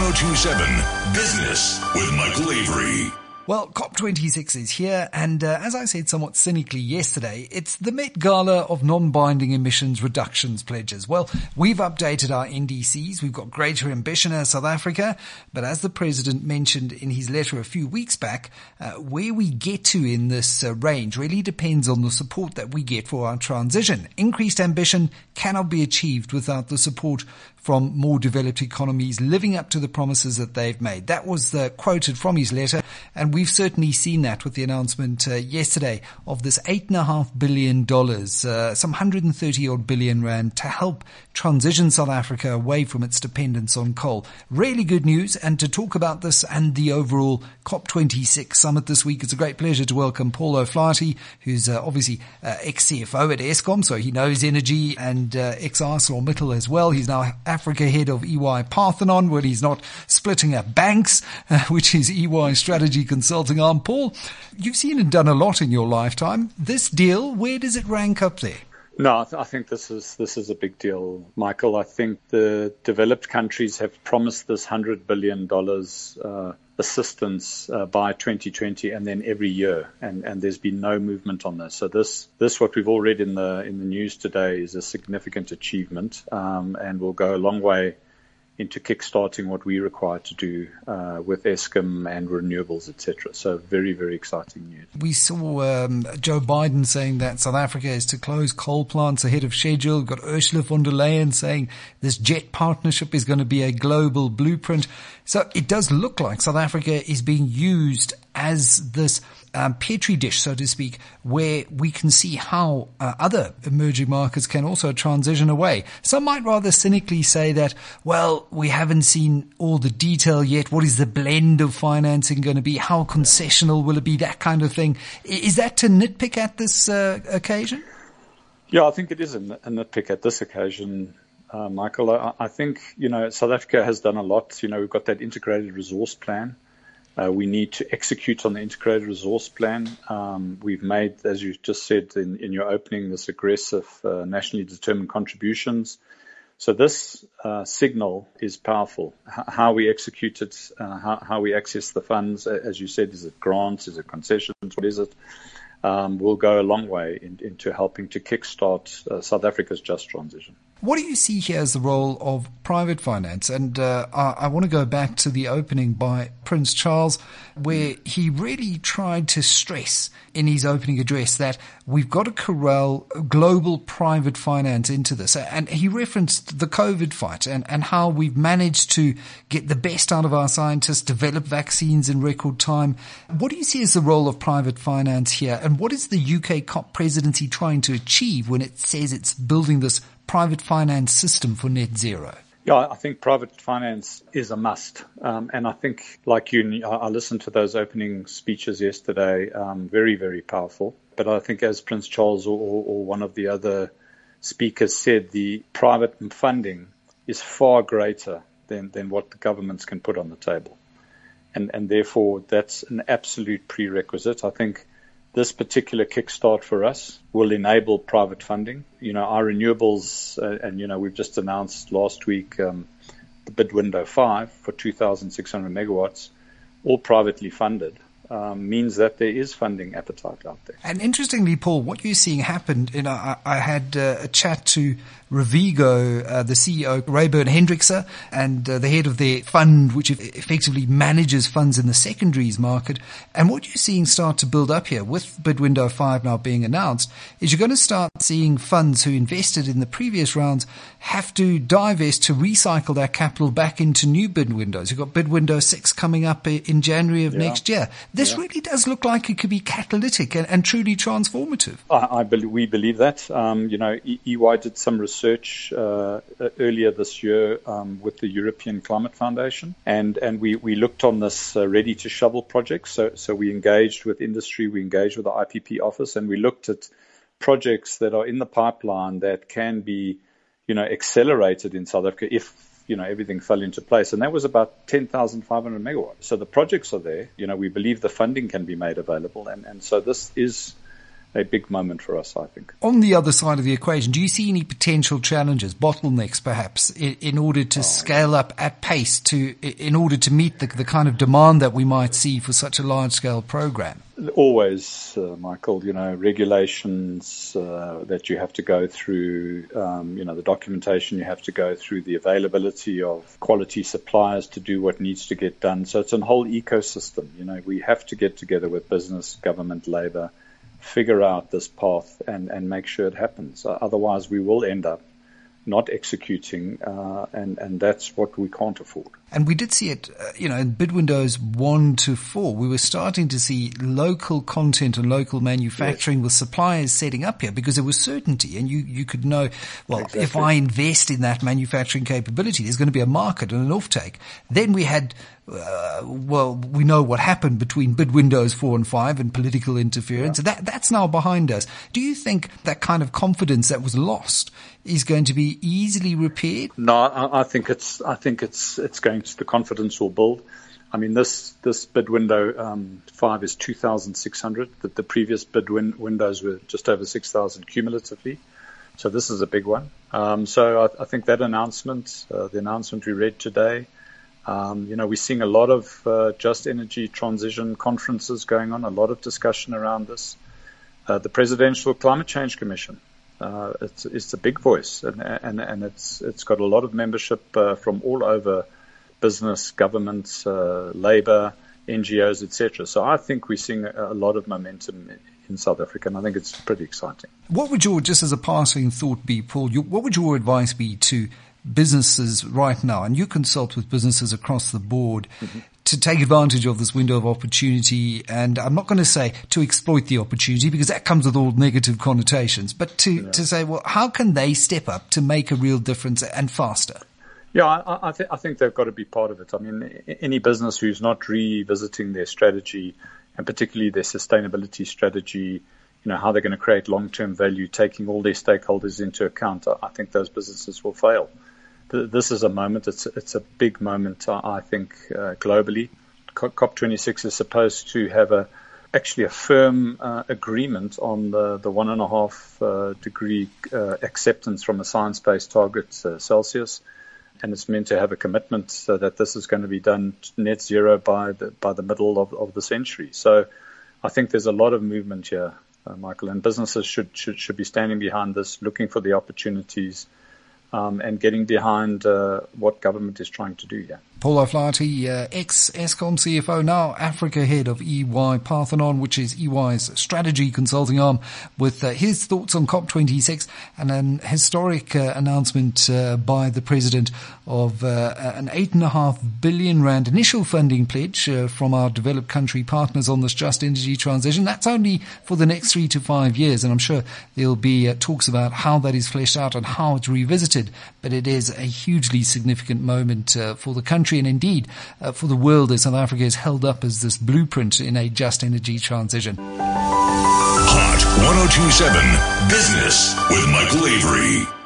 1027 Business with Michael Avery. Well, COP26 is here, and as I said somewhat cynically yesterday, it's the Met Gala of non-binding emissions reductions pledges. Well, we've updated our NDCs. We've got greater ambition as South Africa, but as the President mentioned in his letter a few weeks back, where we get to in this range really depends on the support that we get for our transition. Increased ambition cannot be achieved without the support from more developed economies living up to the promises that they've made. That was quoted from his letter, and we've certainly seen that with the announcement yesterday of this $8.5 billion, some 130 odd billion rand to help transition South Africa away from its dependence on coal. Really good news, and to talk about this and the overall COP26 summit this week, it's a great pleasure to welcome Paul O'Flaherty, who's obviously ex-CFO at Eskom, so he knows energy, and ex-ArcelorMittal as well. He's now Africa head of EY Parthenon, where he's not splitting up banks, which is EY strategy consulting arm. Paul, you've seen and done a lot in your lifetime. This deal, where does it rank up there? No, I think this is a big deal, Michael. I think the developed countries have promised this $100 billion assistance by 2020, and then every year, and there's been no movement on this. So this what we've all read in the news today is a significant achievement, and will go a long way into kickstarting what we require to do with Eskom and renewables, etc. So very, very exciting news. We saw Joe Biden saying that South Africa is to close coal plants ahead of schedule. We've got Ursula von der Leyen saying this JET partnership is going to be a global blueprint. So it does look like South Africa is being used as this petri dish, so to speak, where we can see how other emerging markets can also transition away. Some might rather cynically say that, well, we haven't seen all the detail yet. What is the blend of financing going to be? How concessional will it be? That kind of thing. Is that to nitpick at this occasion? Yeah, I think it is a nitpick at this occasion, Michael. I think, South Africa has done a lot. We've got that integrated resource plan. We need to execute on the integrated resource plan. We've made, as you just said in your opening, this aggressive nationally determined contributions. So this signal is powerful. How we execute it, how we access the funds, as you said, is it grants, is it concessions, what is it? Will go a long way into helping to kickstart South Africa's just transition. What do you see here as the role of private finance? And I want to go back to the opening by Prince Charles, where he really tried to stress in his opening address that we've got to corral global private finance into this. And he referenced the COVID fight and how we've managed to get the best out of our scientists, develop vaccines in record time. What do you see as the role of private finance here? And what is the UK COP presidency trying to achieve when it says it's building this private finance system for net zero? Yeah, I think private finance is a must. And I think, like you, I listened to those opening speeches yesterday, very, very powerful. But I think as Prince Charles or one of the other speakers said, the private funding is far greater than what the governments can put on the table. And therefore, that's an absolute prerequisite. I think this particular kickstart for us will enable private funding. Our renewables, and we've just announced last week the bid window 5 for 2,600 megawatts, all privately funded, means that there is funding appetite out there. And interestingly, Paul, what you're seeing happen, I had a chat to Revigo, the CEO, Rayburn Hendrickse, and the head of their fund, which effectively manages funds in the secondaries market. And what you're seeing start to build up here with bid window 5 now being announced is you're going to start seeing funds who invested in the previous rounds have to divest to recycle that capital back into new bid windows. You've got bid window 6 coming up in January of next year. This really does look like it could be catalytic and truly transformative. We believe that. EY did some research earlier this year with the European Climate Foundation, and we looked on this ready to shovel project. So we engaged with industry, we engaged with the IPP office, and we looked at projects that are in the pipeline that can be, accelerated in South Africa if everything fell into place. And that was about 10,500 megawatts. So the projects are there. We believe the funding can be made available. And so this is a big moment for us, I think. On the other side of the equation, do you see any potential challenges, bottlenecks perhaps, in order to scale up at pace in order to meet the kind of demand that we might see for such a large-scale program? Always, Michael, regulations that you have to go through, the documentation you have to go through, the availability of quality suppliers to do what needs to get done. So it's a whole ecosystem. We have to get together with business, government, labor, figure out this path and make sure it happens. Otherwise, we will end up not executing, and that's what we can't afford. And we did see it, in bid windows 1 to 4. We were starting to see local content and local manufacturing with suppliers setting up here because there was certainty, and you could know, well, exactly. If I invest in that manufacturing capability, there's going to be a market and an offtake. Then we had we know what happened between bid windows 4 and 5 and political interference. Yeah. That's now behind us. Do you think that kind of confidence that was lost is going to be easily repaired? No, I think it's going to, the confidence will build. I mean, this bid window 5 is 2,600. The previous bid windows were just over 6,000 cumulatively. So this is a big one. So I think that announcement, the announcement we read today, we're seeing a lot of just energy transition conferences going on, a lot of discussion around this. The Presidential Climate Change Commission, it's a big voice, and it's got a lot of membership from all over business, governments, labor, NGOs, etc. So I think we're seeing a lot of momentum in South Africa, and I think it's pretty exciting. What would just as a passing thought be, Paul, what would your advice be to businesses right now, and you consult with businesses across the board, to take advantage of this window of opportunity? And I'm not going to say to exploit the opportunity because that comes with all negative connotations, but to say, well, how can they step up to make a real difference and faster? Yeah, I think they've got to be part of it. I mean, any business who's not revisiting their strategy, and particularly their sustainability strategy, how they're going to create long-term value, taking all their stakeholders into account, I think those businesses will fail. This is a moment. It's a big moment, I think, globally. COP26 is supposed to have actually a firm agreement on the 1.5 degree acceptance from a science-based target, Celsius. And it's meant to have a commitment so that this is going to be done net zero by the middle of the century. So I think there's a lot of movement here, Michael, and businesses should be standing behind this, looking for the opportunities, and getting behind what government is trying to do here. Paul O'Flaherty, ex-Eskom CFO, now Africa head of EY Parthenon, which is EY's strategy consulting arm, with his thoughts on COP26 and an historic announcement by the president of an 8.5 billion rand initial funding pledge from our developed country partners on this just energy transition. That's only for the next 3 to 5 years, and I'm sure there'll be talks about how that is fleshed out and how it's revisited. But it is a hugely significant moment for the country, and indeed for the world, as South Africa is held up as this blueprint in a just energy transition. Hot 102.7 Business with Michael Avery.